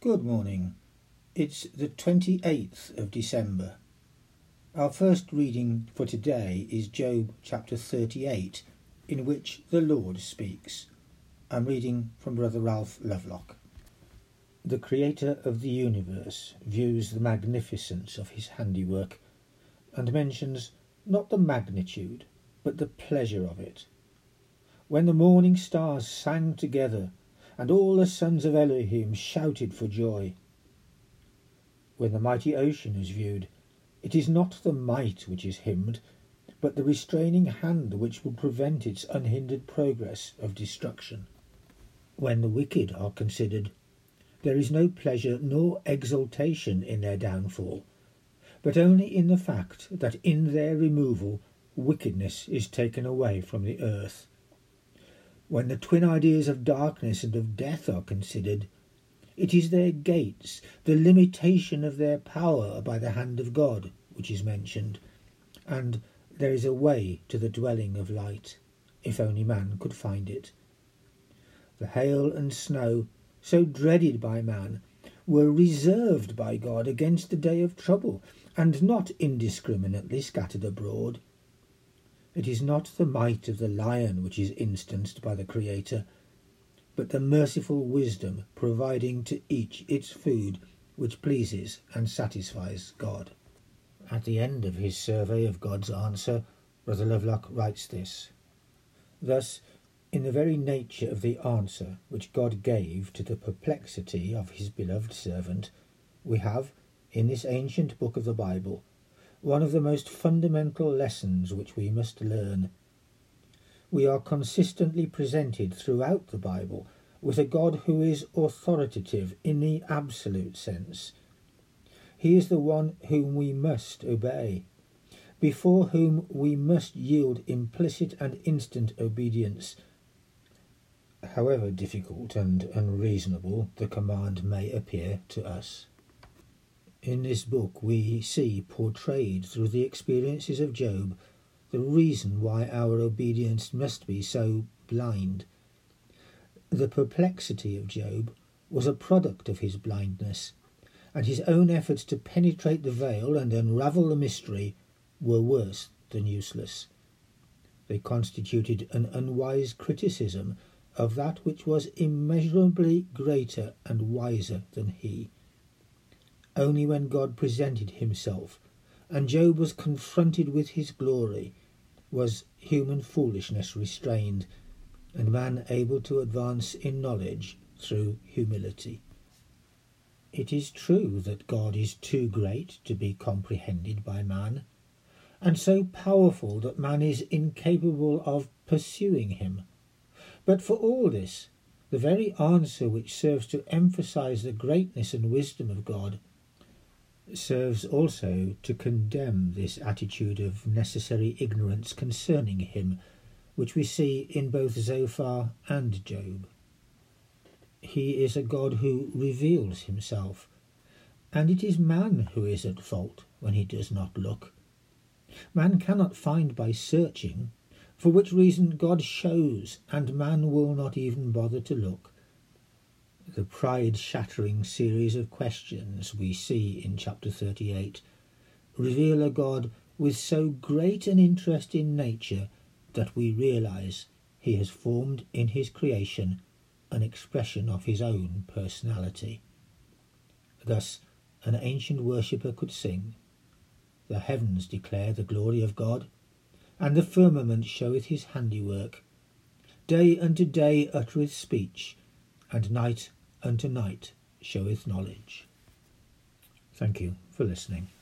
Good morning. It's the 28th of December. Our first reading for today is Job chapter 38, in which the Lord speaks. I'm reading from Brother Ralph Lovelock. The Creator of the universe views the magnificence of his handiwork and mentions not the magnitude, but the pleasure of it. When the morning stars sang together, and all the sons of Elohim shouted for joy. When the mighty ocean is viewed, it is not the might which is hymned, but the restraining hand which will prevent its unhindered progress of destruction. When the wicked are considered, there is no pleasure nor exultation in their downfall, but only in the fact that in their removal wickedness is taken away from the earth. When the twin ideas of darkness and of death are considered, it is their gates, the limitation of their power by the hand of God, which is mentioned, and there is a way to the dwelling of light, if only man could find it. The hail and snow, so dreaded by man, were reserved by God against the day of trouble, and not indiscriminately scattered abroad. It is not the might of the lion which is instanced by the Creator, but the merciful wisdom providing to each its food which pleases and satisfies God. At the end of his survey of God's answer, Brother Lovelock writes this: Thus, in the very nature of the answer which God gave to the perplexity of his beloved servant, we have, in this ancient book of the Bible, one of the most fundamental lessons which we must learn. We are consistently presented throughout the Bible with a God who is authoritative in the absolute sense. He is the one whom we must obey, before whom we must yield implicit and instant obedience, however difficult and unreasonable the command may appear to us. In this book we see portrayed through the experiences of Job the reason why our obedience must be so blind. The perplexity of Job was a product of his blindness, and his own efforts to penetrate the veil and unravel the mystery were worse than useless. They constituted an unwise criticism of that which was immeasurably greater and wiser than he. Only when God presented himself, and Job was confronted with his glory, was human foolishness restrained, and man able to advance in knowledge through humility. It is true that God is too great to be comprehended by man, and so powerful that man is incapable of pursuing him. But for all this, the very answer which serves to emphasize the greatness and wisdom of God serves also to condemn this attitude of necessary ignorance concerning him, which we see in both Zophar and Job. He is a God who reveals himself, and it is man who is at fault when he does not look. Man cannot find by searching, for which reason God shows, and man will not even bother to look. The pride-shattering series of questions we see in chapter 38 reveal a God with so great an interest in nature that we realize he has formed in his creation an expression of his own personality. Thus, an ancient worshipper could sing, "The heavens declare the glory of God, and the firmament showeth his handiwork. Day unto day uttereth speech, and night unto night showeth knowledge." Thank you for listening.